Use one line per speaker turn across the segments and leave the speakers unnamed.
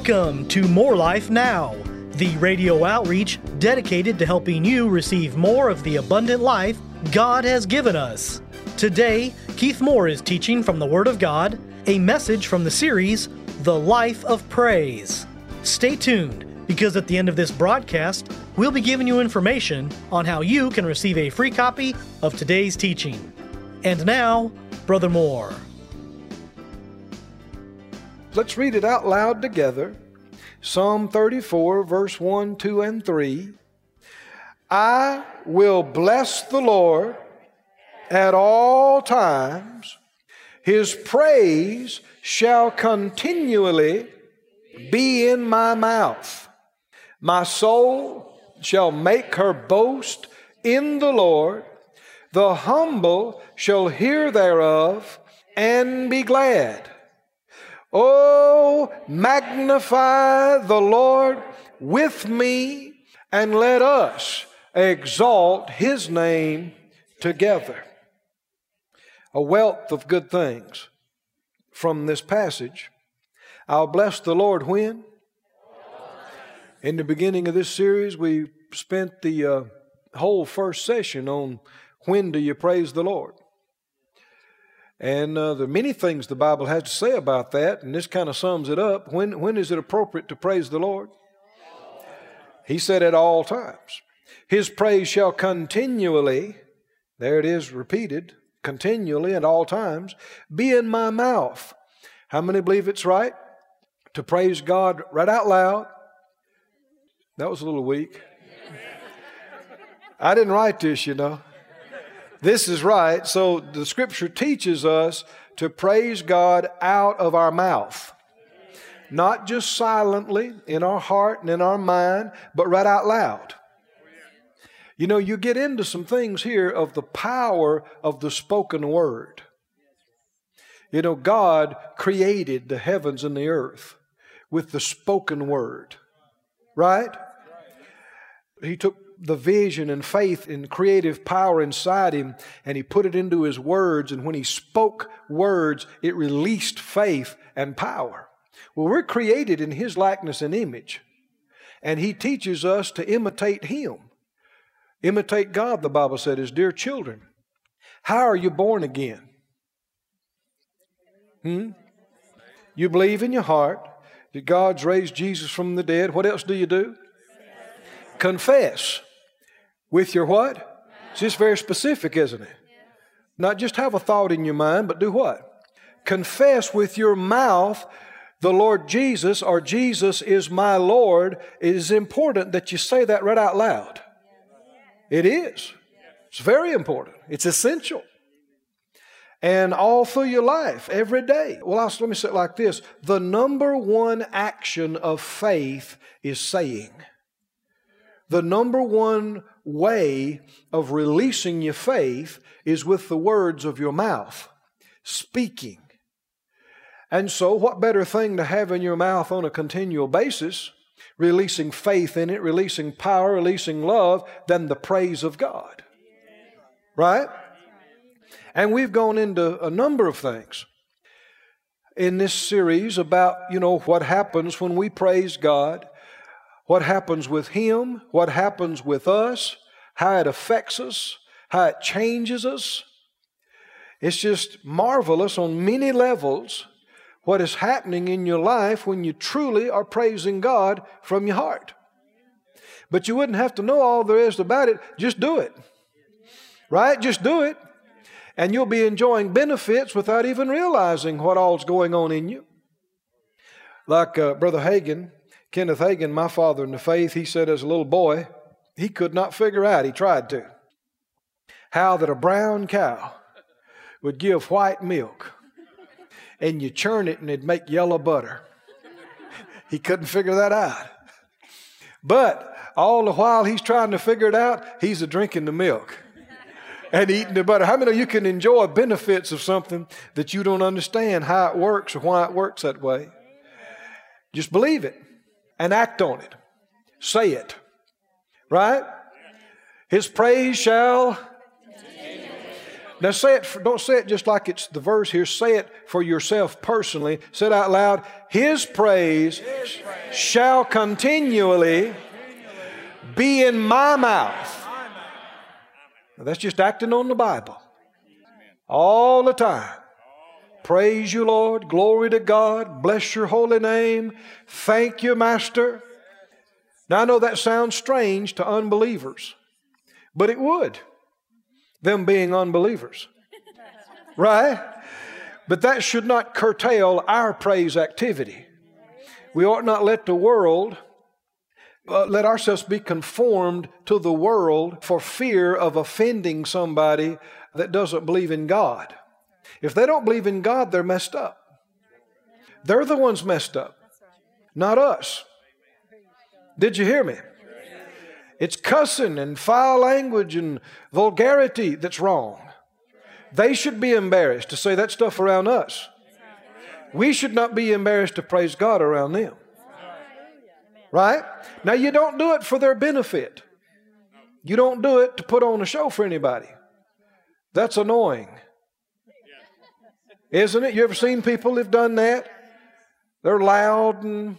Welcome to More Life Now, the radio outreach dedicated to helping you receive more of the abundant life God has given us. Today, Keith Moore is teaching from the Word of God, a message from the series, The Life of Praise. Stay tuned, because at the end of this broadcast, we'll be giving you information on how you can receive a free copy of today's teaching. And now, Brother Moore.
Let's read it out loud together. Psalm 34, verse 1, 2, and 3. I will bless the Lord at all times. His praise shall continually be in my mouth. My soul shall make her boast in the Lord. The humble shall hear thereof and be glad. Oh, magnify the Lord with me, and let us exalt His name together. A wealth of good things from this passage. I'll bless the Lord when? In the beginning of this series, we spent the whole first session on when do you praise the Lord? And there are many things the Bible has to say about that, and this kind of sums it up. When is it appropriate to praise the Lord? He said at all times. His praise shall continually, there it is repeated, continually at all times, be in my mouth. How many believe it's right to praise God right out loud? That was a little weak. I didn't write this, you know. This is right. So the Scripture teaches us to praise God out of our mouth. Not just silently in our heart and in our mind, but right out loud. You know, you get into some things here of the power of the spoken word. You know, God created the heavens and the earth with the spoken word. Right? He took the vision and faith and creative power inside him, and He put it into His words, and when He spoke words, it released faith and power. Well, we're created in His likeness and image, and He teaches us to imitate Him. Imitate God, the Bible said, as dear children. How are you born again? You believe in your heart that God's raised Jesus from the dead. What else do you do? Confess. With your what? It's just very specific, isn't it? Not just have a thought in your mind, but do what? Confess with your mouth the Lord Jesus, or Jesus is my Lord. It is important that you say that right out loud. It is. It's very important. It's essential. And all through your life, every day. Well, let me say it like this. The number one action of faith is saying. The number one way of releasing your faith is with the words of your mouth, speaking. And so what better thing to have in your mouth on a continual basis, releasing faith in it, releasing power, releasing love, than the praise of God. Right? And we've gone into a number of things in this series about, what happens when we praise God. What happens with Him, what happens with us, how it affects us, how it changes us. It's just marvelous on many levels what is happening in your life when you truly are praising God from your heart. But you wouldn't have to know all there is about it. Just do it. Right? Just do it. And you'll be enjoying benefits without even realizing what all's going on in you. Like Brother Hagin, Kenneth Hagin, my father in the faith, he said as a little boy, he could not figure out, he tried to, how that a brown cow would give white milk and you churn it and it'd make yellow butter. He couldn't figure that out. But all the while he's trying to figure it out, he's drinking the milk and eating the butter. How many of you can enjoy benefits of something that you don't understand how it works or why it works that way? Just believe it. And act on it. Say it. Right? His praise shall. Now say it, don't say it just like it's the verse here. Say it for yourself personally. Say it out loud. His praise shall continually be in my mouth. Now that's just acting on the Bible. All the time. Praise you, Lord. Glory to God. Bless your holy name. Thank you, Master. Now I know that sounds strange to unbelievers, but it would. Them being unbelievers. Right? But that should not curtail our praise activity. We ought not let the world, let ourselves be conformed to the world for fear of offending somebody that doesn't believe in God. If they don't believe in God, they're messed up. They're the ones messed up, not us. Did you hear me? It's cussing and foul language and vulgarity that's wrong. They should be embarrassed to say that stuff around us. We should not be embarrassed to praise God around them. Right? Now you don't do it for their benefit. You don't do it to put on a show for anybody. That's annoying. Isn't it? You ever seen people who've done that? They're loud and,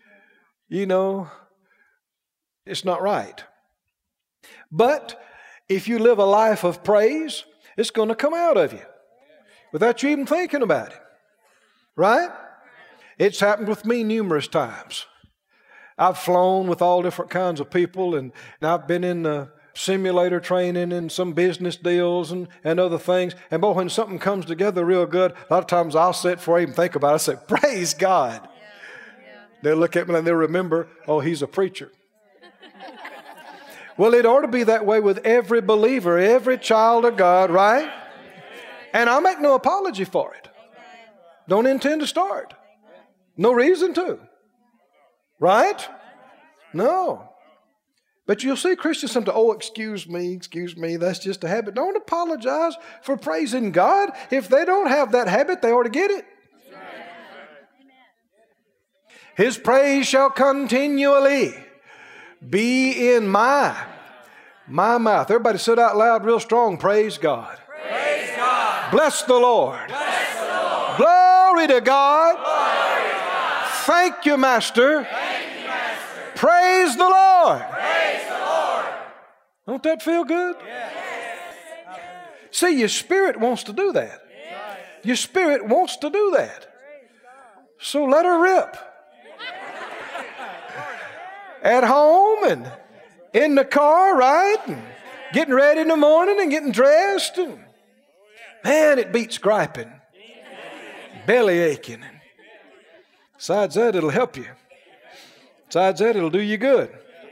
it's not right. But if you live a life of praise, it's going to come out of you without you even thinking about it. Right? It's happened with me numerous times. I've flown with all different kinds of people, and I've been in simulator training and some business deals and other things. And boy, when something comes together real good, a lot of times I'll sit before I even think about it. I say, praise God. They'll look at me and they'll remember, oh, he's a preacher. Well, it ought to be that way with every believer, every child of God, right? And I'll make no apology for it. Don't intend to start. No reason to. Right? No. But you'll see Christians sometimes, oh, excuse me, that's just a habit. Don't apologize for praising God. If they don't have that habit, they ought to get it. His praise shall continually be in my mouth. Everybody sit out loud real strong. Praise God.
Praise God.
Bless the Lord.
Bless the Lord.
Glory to God.
Glory to God.
Thank you, Master.
Thank you, Master.
Praise the Lord.
Praise the Lord.
Don't that feel good?
Yes.
See, your spirit wants to do that. Your spirit wants to do that. So let her rip. At home and in the car, right? And getting ready in the morning and getting dressed. And man, it beats griping, belly aching. Besides that, it'll help you. Besides that, it'll do you good.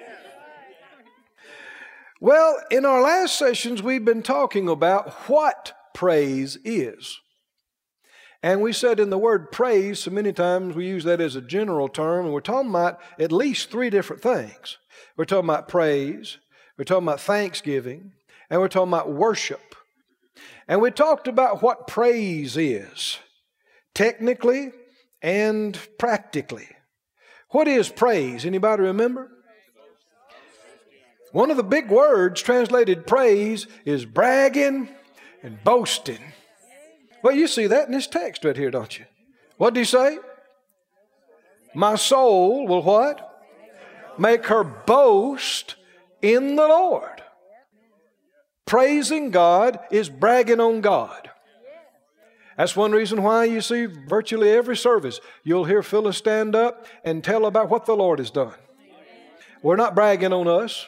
Well, in our last sessions, we've been talking about what praise is. And we said in the word praise, so many times we use that as a general term, and we're talking about at least three different things. We're talking about praise, we're talking about thanksgiving, and we're talking about worship. And we talked about what praise is, technically and practically. What is praise? Anybody remember? One of the big words translated praise is bragging and boasting. Well, you see that in this text right here, don't you? What did he say? My soul will what? Make her boast in the Lord. Praising God is bragging on God. That's one reason why you see virtually every service, you'll hear Phyllis stand up and tell about what the Lord has done. We're not bragging on us.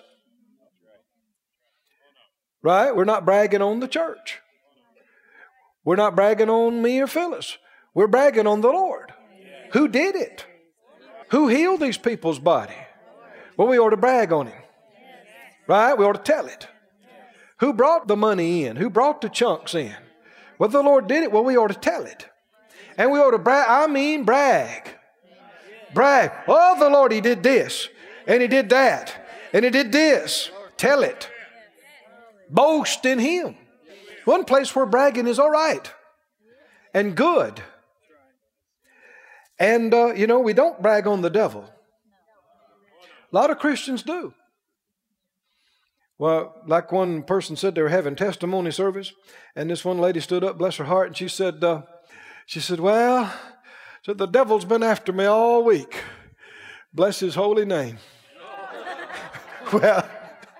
Right? We're not bragging on the church. We're not bragging on me or Phyllis. We're bragging on the Lord. Who did it? Who healed these people's body? Well, we ought to brag on Him. Right? We ought to tell it. Who brought the money in? Who brought the chunks in? Well, the Lord did it. Well, we ought to tell it. And we ought to brag. Brag. Oh, the Lord, He did this. And He did that. And He did this. Tell it. Boast in Him. One place where bragging is all right and good. And, we don't brag on the devil. A lot of Christians do. Well, like one person said, they were having testimony service, and this one lady stood up, bless her heart, and she said, well, so the devil's been after me all week. Bless his holy name. Well,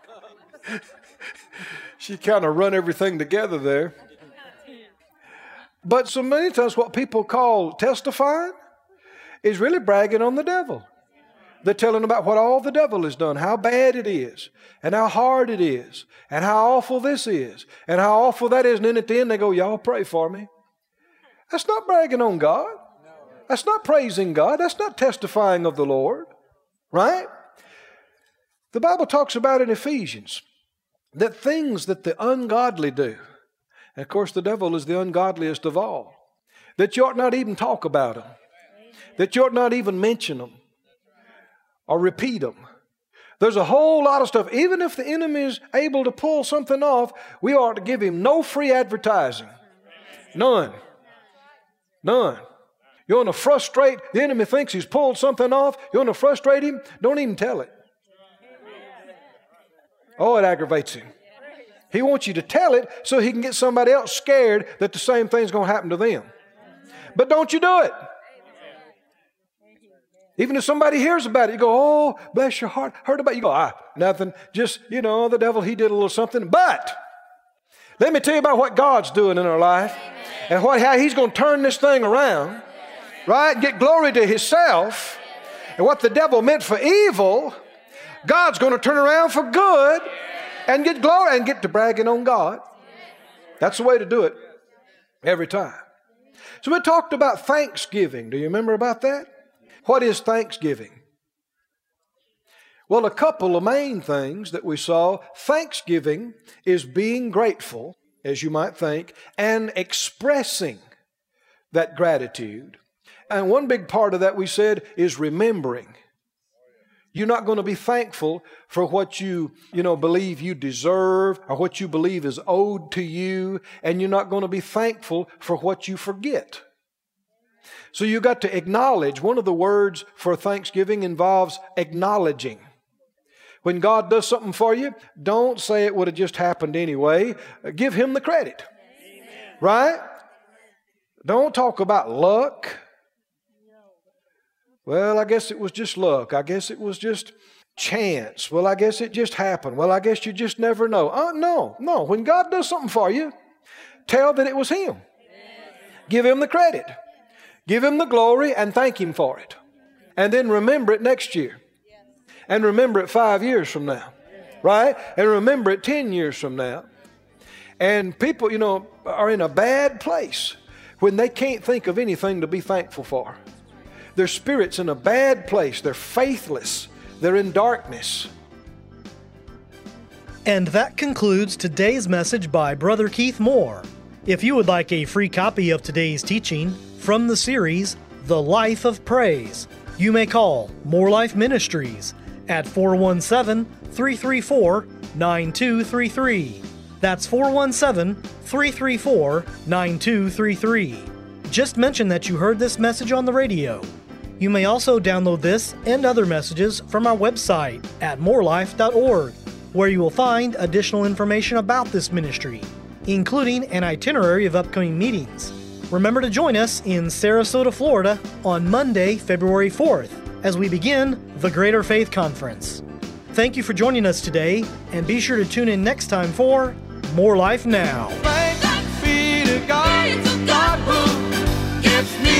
she kind of run everything together there. But so many times what people call testifying is really bragging on the devil. They're telling about what all the devil has done, how bad it is, and how hard it is, and how awful this is, and how awful that is. And then at the end they go, y'all pray for me. That's not bragging on God. That's not praising God. That's not testifying of the Lord. Right? The Bible talks about in Ephesians that things that the ungodly do, and of course the devil is the ungodliest of all, that you ought not even talk about them, that you ought not even mention them or repeat them. There's a whole lot of stuff. Even if the enemy is able to pull something off, we ought to give him no free advertising. None. None. You want to frustrate, the enemy thinks he's pulled something off, you want to frustrate him, don't even tell it. Oh, it aggravates him. He wants you to tell it so he can get somebody else scared that the same thing's going to happen to them. But don't you do it. Even if somebody hears about it, you go, oh, bless your heart, heard about it. You go, nothing, just, the devil, he did a little something. But let me tell you about what God's doing in our life and how he's going to turn this thing around, right? Get glory to himself. And what the devil meant for evil, God's going to turn around for good and get glory and get to bragging on God. That's the way to do it every time. So we talked about thanksgiving. Do you remember about that? What is thanksgiving? Well, a couple of main things that we saw. Thanksgiving is being grateful, as you might think, and expressing that gratitude. And one big part of that we said is remembering. You're not going to be thankful for what you believe you deserve or what you believe is owed to you, and you're not going to be thankful for what you forget. So you got to acknowledge. One of the words for thanksgiving involves acknowledging. When God does something for you, don't say it would have just happened anyway. Give Him the credit. Amen. Right? Don't talk about luck. Well, I guess it was just luck. I guess it was just chance. Well, I guess it just happened. Well, I guess you just never know. No. When God does something for you, tell that it was Him. Amen. Give Him the credit. Give Him the glory and thank Him for it. And then remember it next year. And remember it 5 years from now. Right? And remember it 10 years from now. And people, are in a bad place when they can't think of anything to be thankful for. Their spirit's in a bad place. They're faithless. They're in darkness.
And that concludes today's message by Brother Keith Moore. If you would like a free copy of today's teaching from the series, The Life of Praise, you may call More Life Ministries at 417-334-9233. That's 417-334-9233. Just mention that you heard this message on the radio. You may also download this and other messages from our website at morelife.org, where you will find additional information about this ministry, including an itinerary of upcoming meetings. Remember to join us in Sarasota, Florida on Monday, February 4th, as we begin the Greater Faith Conference. Thank you for joining us today, and be sure to tune in next time for More Life Now.
Thanks be to God, God who gives me